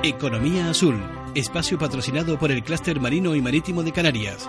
Economía Azul, espacio patrocinado por el Clúster Marino y Marítimo de Canarias.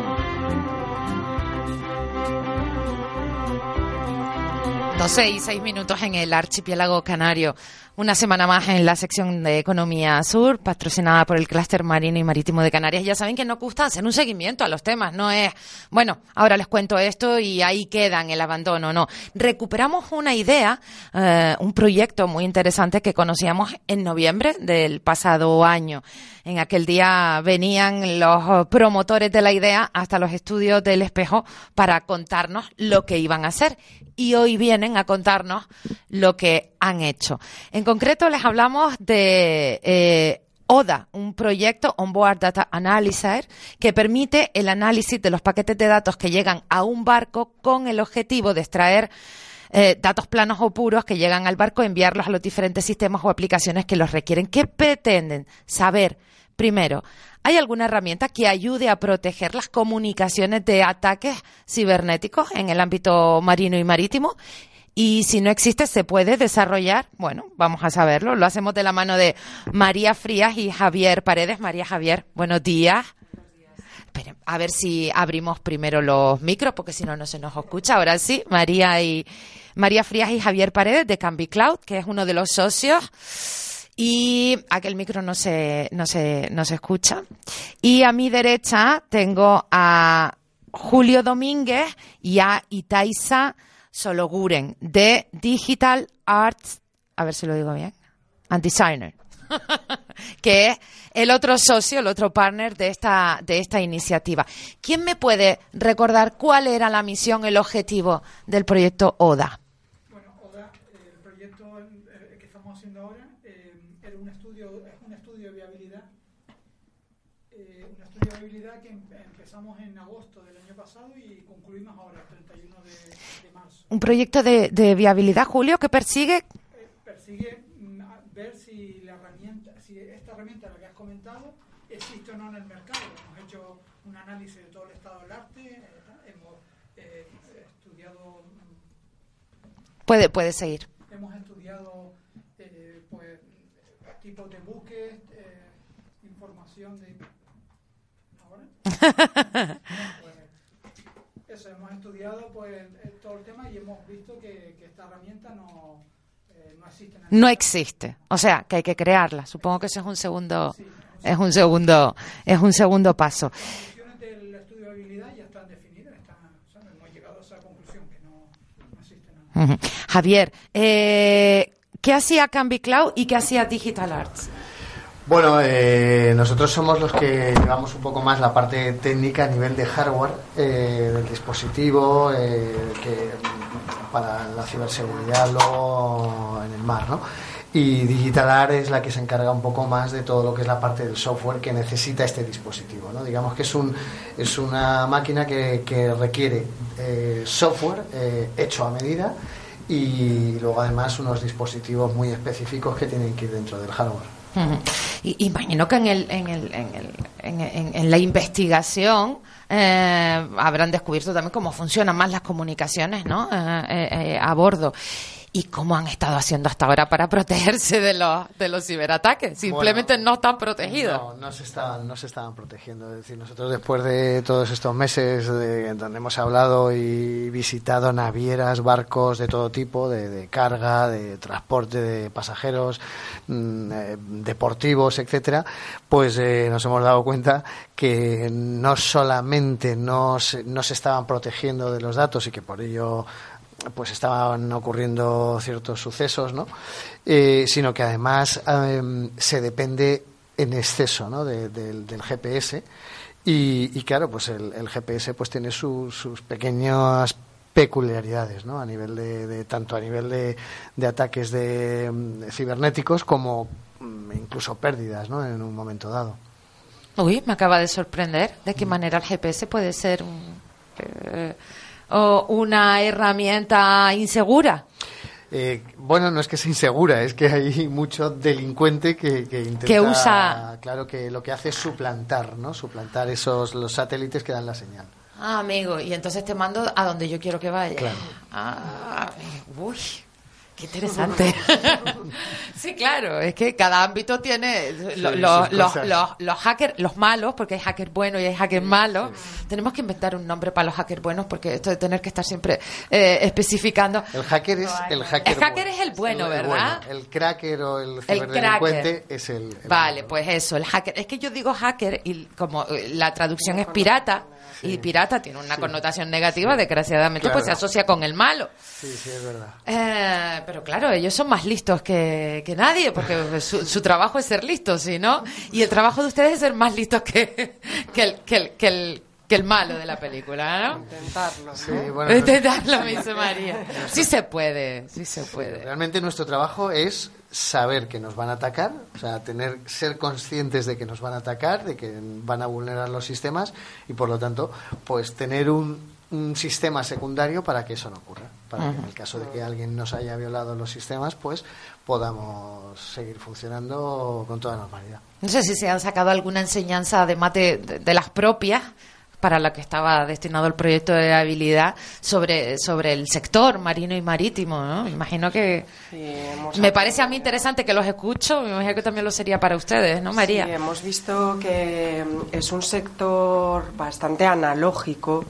12:06 en el archipiélago canario. Una semana más en la sección de Economía Sur, patrocinada por el Clúster Marino y Marítimo de Canarias. Ya saben que nos gusta hacer un seguimiento a los temas, no es, bueno, ahora les cuento esto y ahí queda en el abandono, no. Recuperamos una idea, un proyecto muy interesante que conocíamos en noviembre del pasado año. En aquel día venían los promotores de la idea hasta los estudios del Espejo para contarnos lo que iban a hacer. Y hoy vienen a contarnos lo que han hecho. En concreto les hablamos de ODA, un proyecto Onboard Data Analyzer que permite el análisis de los paquetes de datos que llegan a un barco con el objetivo de extraer datos planos o puros que llegan al barco, enviarlos a los diferentes sistemas o aplicaciones que los requieren. ¿Qué pretenden? Saber, primero, ¿hay alguna herramienta que ayude a proteger las comunicaciones de ataques cibernéticos en el ámbito marino y marítimo? Y si no existe, ¿se puede desarrollar? Bueno, vamos a saberlo. Lo hacemos de la mano de María Frías y Javier Paredes. María, Javier, buenos días. Esperen, a ver si abrimos primero los micros, porque si no, no se nos escucha. Ahora sí, María Frías y Javier Paredes de CanviCloud, que es uno de los socios. Y aquel micro no se escucha. Y a mi derecha tengo a Julio Domínguez y a Itaiza Sologuren de Digital Arts, a ver si lo digo bien, and Designer, que es el otro socio, el otro partner de esta iniciativa. ¿Quién me puede recordar cuál era la misión, el objetivo del proyecto ODA? Bueno, ODA, el proyecto que estamos haciendo ahora, era un estudio de viabilidad, que empezamos en agosto del año pasado y concluimos ahora, el 31 de marzo. Un proyecto de viabilidad, Julio, que persigue ver si esta herramienta, la que has comentado, existe o no en el mercado. Hemos hecho un análisis de todo el estado del arte, hemos estudiado... Puede seguir. Hemos estudiado pues tipos de buques, información de... ¿Ahora? Eso, hemos estudiado pues todo el tema y hemos visto que esta herramienta no existe. No existe, o sea, que hay que crearla. Supongo que eso es un segundo, sí, es un segundo paso. Las conclusiones del estudio de habilidad ya están definidas, hemos llegado a esa conclusión que no existe nada. Uh-huh. Javier, ¿qué hacía CanviCloud y qué hacía Digital Arts? Bueno, nosotros somos los que llevamos un poco más la parte técnica a nivel de hardware del dispositivo que para la ciberseguridad luego en el mar, ¿no? Y Digital Art es la que se encarga un poco más de todo lo que es la parte del software que necesita este dispositivo, ¿no? Digamos que es una máquina que requiere software hecho a medida y luego además unos dispositivos muy específicos que tienen que ir dentro del hardware. Y imagino que en la investigación habrán descubierto también cómo funcionan más las comunicaciones, ¿no? A bordo. ¿Y cómo han estado haciendo hasta ahora para protegerse de los ciberataques? Simplemente bueno, no están protegidos. No se estaban protegiendo. Es decir, nosotros después de todos estos meses donde hemos hablado y visitado navieras, barcos de todo tipo, de carga, de transporte de pasajeros, deportivos, etcétera, pues nos hemos dado cuenta que no solamente no se estaban protegiendo de los datos y que por ello pues estaban ocurriendo ciertos sucesos, ¿no? Sino que además se depende en exceso, ¿no? del GPS y claro, pues el GPS pues tiene sus pequeñas peculiaridades, ¿no? A nivel de tanto a nivel de ataques de cibernéticos como incluso pérdidas, ¿no? En un momento dado. Uy, me acaba de sorprender de qué manera el GPS puede ser o una herramienta insegura. Bueno, no es que sea insegura, es que hay mucho delincuente que intenta, que usa, claro, que lo que hace es suplantar, ¿no? Suplantar los satélites que dan la señal. Ah, amigo, y entonces te mando a donde yo quiero que vaya. Claro. Ah, uy. Qué interesante. Sí, claro, es que cada ámbito tiene los hackers, los malos, porque hay hackers buenos y hay hackers malos. Sí. Tenemos que inventar un nombre para los hackers buenos, porque esto de tener que estar siempre especificando. El hacker es el hacker. El hacker es el bueno, ¿verdad? Bueno. El cracker o el ciberdelincuente es el vale, bueno. Pues eso, el hacker. Es que yo digo hacker y como la traducción es pirata. Sí. Y pirata tiene una connotación negativa, desgraciadamente, claro. Pues se asocia con el malo. Sí, es verdad. Pero claro, ellos son más listos que nadie, porque su trabajo es ser listos, ¿sí, no? Y el trabajo de ustedes es ser más listos que el malo de la película, ¿no? Intentarlo. Sí, bueno, intentarlo, me dice María. Sí se puede. Realmente nuestro trabajo es saber que nos van a atacar, o sea, ser conscientes de que nos van a atacar, de que van a vulnerar los sistemas y, por lo tanto, pues tener un sistema secundario para que eso no ocurra, para que en el caso de que alguien nos haya violado los sistemas, pues podamos seguir funcionando con toda normalidad. No sé si se han sacado alguna enseñanza, además de las propias, para la que estaba destinado el proyecto de habilidad, sobre el sector marino y marítimo, ¿no? Imagino que me parece a mí interesante que los escucho, me imagino que también lo sería para ustedes, ¿no, María? Sí, hemos visto que es un sector bastante analógico,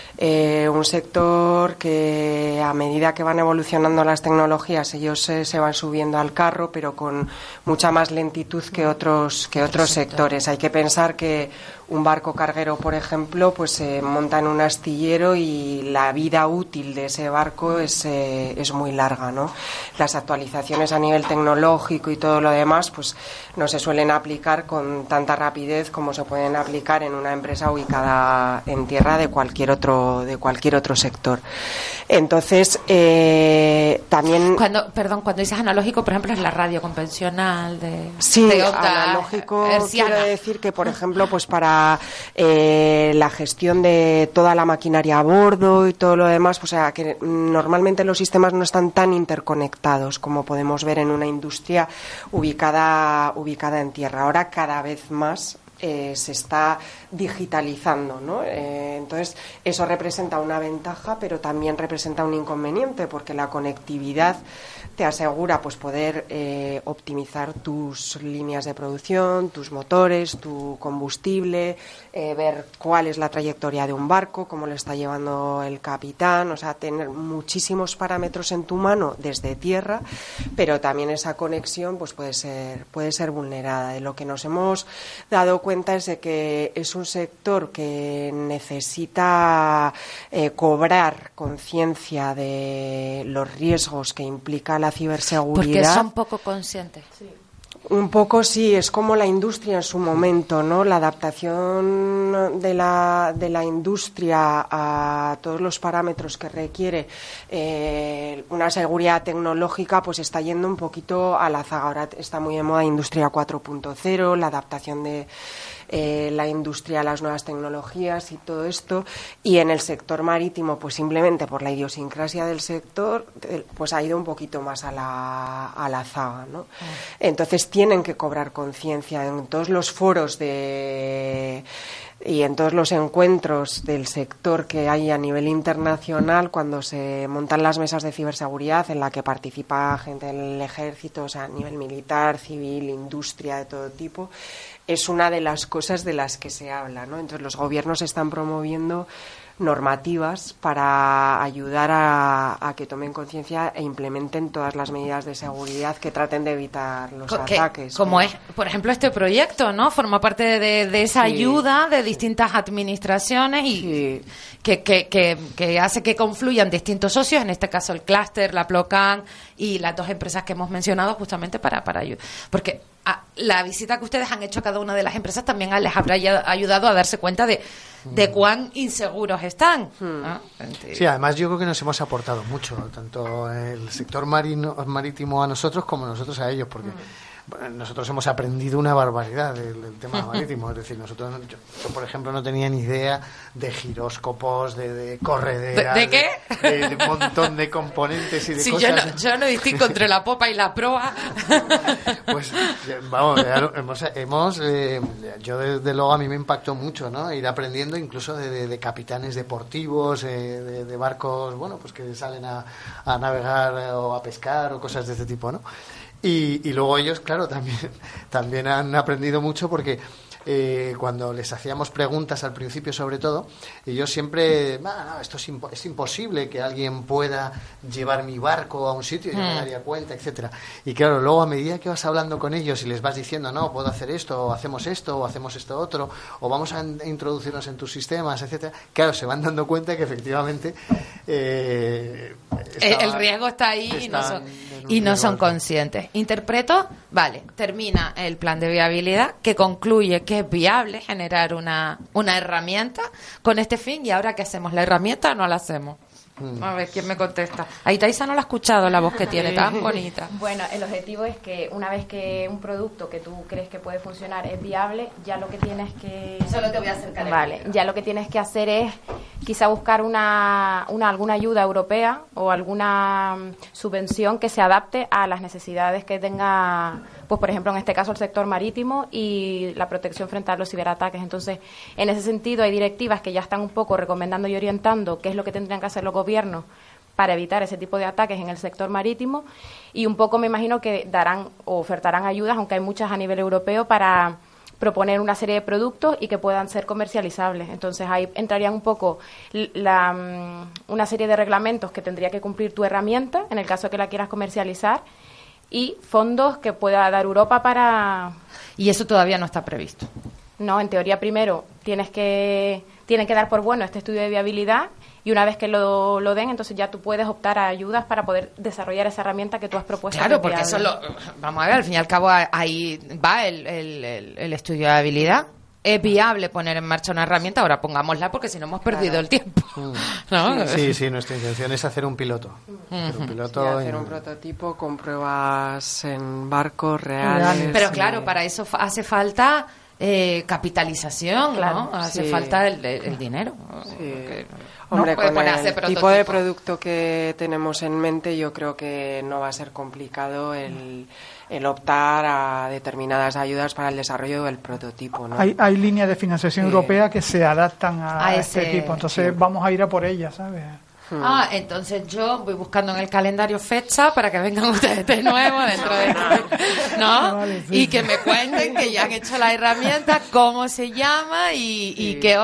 un sector que a medida que van evolucionando las tecnologías ellos se van subiendo al carro, pero con mucha más lentitud que otros sectores. Hay que pensar que un barco carguero, por ejemplo, pues se monta en un astillero y la vida útil de ese barco es muy larga, ¿no? Las actualizaciones a nivel tecnológico y todo lo demás, pues no se suelen aplicar con tanta rapidez como se pueden aplicar en una empresa ubicada en tierra de cualquier otro sector. Entonces, también... Cuando dices analógico, por ejemplo, es la radio convencional Sí, analógico quiero decir que, por ejemplo, pues para la gestión de toda la maquinaria a bordo y todo lo demás, pues, o sea, que normalmente los sistemas no están tan interconectados como podemos ver en una industria ubicada en tierra. Ahora cada vez más se está digitalizando, ¿no? Entonces eso representa una ventaja, pero también representa un inconveniente, porque la conectividad te asegura pues poder optimizar tus líneas de producción, tus motores, tu combustible, ver cuál es la trayectoria de un barco, cómo lo está llevando el capitán, o sea, tener muchísimos parámetros en tu mano desde tierra, pero también esa conexión pues puede ser vulnerada. De lo que nos hemos dado cuenta es de que es un sector que necesita cobrar conciencia de los riesgos que implica la ciberseguridad. Porque son poco conscientes. Sí. Un poco sí, es como la industria en su momento, ¿no? La adaptación de la industria a todos los parámetros que requiere una seguridad tecnológica, pues está yendo un poquito a la zaga. Ahora está muy de moda Industria 4.0, la adaptación de la industria a las nuevas tecnologías y todo esto, y en el sector marítimo pues simplemente por la idiosincrasia del sector pues ha ido un poquito más a la zaga, ¿no? Entonces tienen que cobrar conciencia en todos los foros y en todos los encuentros del sector que hay a nivel internacional, cuando se montan las mesas de ciberseguridad en la que participa gente del ejército, o sea, a nivel militar, civil, industria de todo tipo, es una de las cosas de las que se habla, ¿no? Entonces los gobiernos están promoviendo normativas para ayudar a que tomen conciencia e implementen todas las medidas de seguridad que traten de evitar los ataques. Como es, por ejemplo, este proyecto, ¿no? Forma parte de esa ayuda de distintas administraciones y que hace que confluyan distintos socios, en este caso el clúster, la Plocan y las dos empresas que hemos mencionado justamente para ayudar. Porque la visita que ustedes han hecho a cada una de las empresas también les habrá ayudado a darse cuenta de cuán inseguros están. ¿No? Sí, además yo creo que nos hemos aportado mucho, tanto el sector marítimo a nosotros como nosotros a ellos, porque bueno, nosotros hemos aprendido una barbaridad del tema marítimo. Es decir, yo, por ejemplo, no tenía ni idea de giróscopos, de correderas, ¿De qué? De un montón de componentes y de cosas. Yo no distingo entre la popa y la proa. Pues vamos, yo desde luego a mí me impactó mucho, ¿no? Ir aprendiendo incluso de capitanes deportivos, de barcos, bueno, pues que salen a navegar o a pescar o cosas de este tipo, ¿no? Y luego ellos, claro, también han aprendido mucho porque cuando les hacíamos preguntas al principio, sobre todo, ellos siempre, no, esto es imposible que alguien pueda llevar mi barco a un sitio y yo me daría cuenta, etcétera. Y claro, luego a medida que vas hablando con ellos y les vas diciendo, no, puedo hacer esto, o hacemos esto otro, o vamos a introducirnos en tus sistemas, etcétera, claro, se van dando cuenta que efectivamente el riesgo está ahí y no son conscientes. Interpreto, vale, termina el plan de viabilidad que concluye que es viable generar una herramienta con este fin, y ahora ¿qué hacemos? ¿La herramienta o no la hacemos? A ver, ¿quién me contesta? Ahí Taisa no la ha escuchado, la voz que tiene tan bonita. Bueno, el objetivo es que una vez que un producto que tú crees que puede funcionar es viable, ya lo que tienes que... Solo te voy a acercar. Vale, ya lo que tienes que hacer es quizá buscar alguna ayuda europea o alguna subvención que se adapte a las necesidades que tenga, pues por ejemplo en este caso el sector marítimo y la protección frente a los ciberataques. Entonces, en ese sentido hay directivas que ya están un poco recomendando y orientando qué es lo que tendrían que hacer los gobiernos para evitar ese tipo de ataques en el sector marítimo, y un poco me imagino que darán o ofertarán ayudas, aunque hay muchas a nivel europeo, para proponer una serie de productos y que puedan ser comercializables. Entonces ahí entrarían un poco una serie de reglamentos que tendría que cumplir tu herramienta en el caso de que la quieras comercializar, y fondos que pueda dar Europa para... Y eso todavía no está previsto. No, en teoría primero tienen que dar por bueno este estudio de viabilidad, y una vez que lo den, entonces ya tú puedes optar a ayudas para poder desarrollar esa herramienta que tú has propuesto. Claro, porque eso vamos a ver, al fin y al cabo ahí va el estudio de habilidad. Es viable poner en marcha una herramienta, ahora pongámosla porque si no hemos perdido el tiempo. ¿No? Sí, nuestra intención es hacer un piloto. Hacer un prototipo con pruebas en barcos reales. Pero claro, para eso hace falta capitalización, claro, ¿no? Hace falta el dinero. Sí. Hombre, con el tipo de producto que tenemos en mente, yo creo que no va a ser complicado el optar a determinadas ayudas para el desarrollo del prototipo, ¿no? Hay líneas de financiación europea que se adaptan a este equipo, entonces vamos a ir a por ellas, ¿sabes? Entonces yo voy buscando en el calendario fecha para que vengan ustedes de nuevo dentro de ¿no? Vale, sí. Y que me cuenten que ya han hecho la herramienta, cómo se llama y qué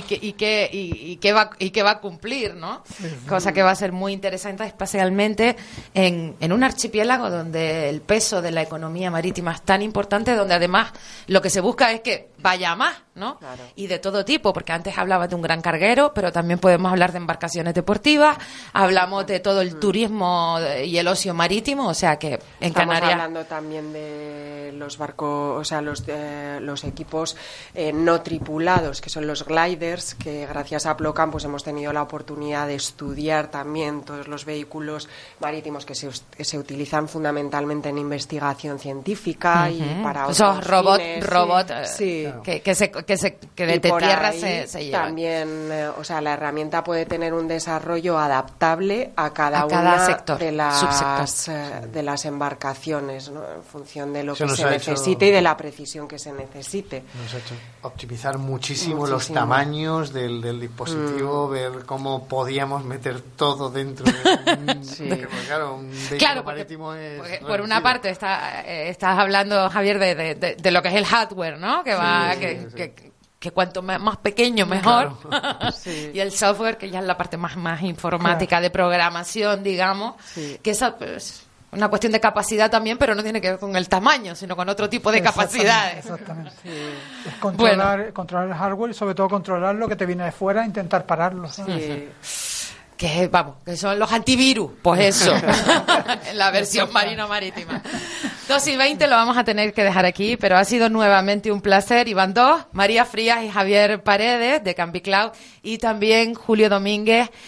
va a cumplir, ¿no? Sí. Cosa que va a ser muy interesante, especialmente en un archipiélago donde el peso de la economía marítima es tan importante, donde además lo que se busca es que vaya más, ¿no? Claro. Y de todo tipo, porque antes hablaba de un gran carguero, pero también podemos hablar de embarcaciones deportivas, hablamos de todo el turismo y el ocio marítimo, o sea que en Canarias... Estamos hablando también de los barcos, o sea, los equipos no tripulados, que son los gliders, que gracias a Plocam pues hemos tenido la oportunidad de estudiar también todos los vehículos marítimos que se utilizan fundamentalmente en investigación científica y para esos robots sí. Que desde tierra se llevan. También, o sea, la herramienta puede tener un desarrollo adaptable a cada sector, de las embarcaciones, ¿no? En función de lo que se necesite y de la precisión que se necesite. Nos ha hecho optimizar muchísimo los tamaños del dispositivo, ver cómo podíamos meter todo dentro de claro, un vehículo marítimo porque por una parte estás hablando, Javier, de lo que es el hardware, ¿no? Que cuanto más pequeño mejor. Claro. Sí. Y el software, que ya es la parte más informática, de programación, digamos, que esa es una cuestión de capacidad también, pero no tiene que ver con el tamaño, sino con otro tipo de capacidades. Exactamente. Sí. Es controlar el hardware y sobre todo controlar lo que te viene de fuera e intentar pararlo. Sí. Que son los antivirus, pues eso, en la versión marino-marítima. 2:20 lo vamos a tener que dejar aquí, pero ha sido nuevamente un placer. Iban dos, María Frías y Javier Paredes de Cambicloud, y también Julio Domínguez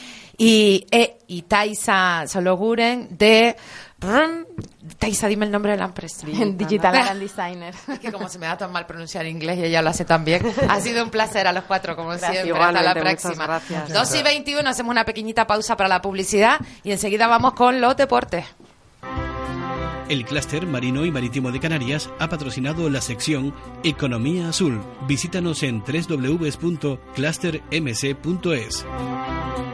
y Taisa Sologuren de... Taisa, dime el nombre de la empresa. Digital Grand Designer. Es que como se me da tan mal pronunciar inglés y ella lo hace tan bien. Ha sido un placer a los cuatro, como siempre. Igualmente, hasta la próxima. gracias. 2:21, hacemos una pequeñita pausa para la publicidad y enseguida vamos con los deportes. El Clúster Marino y Marítimo de Canarias ha patrocinado la sección Economía Azul. Visítanos en www.clustermc.es.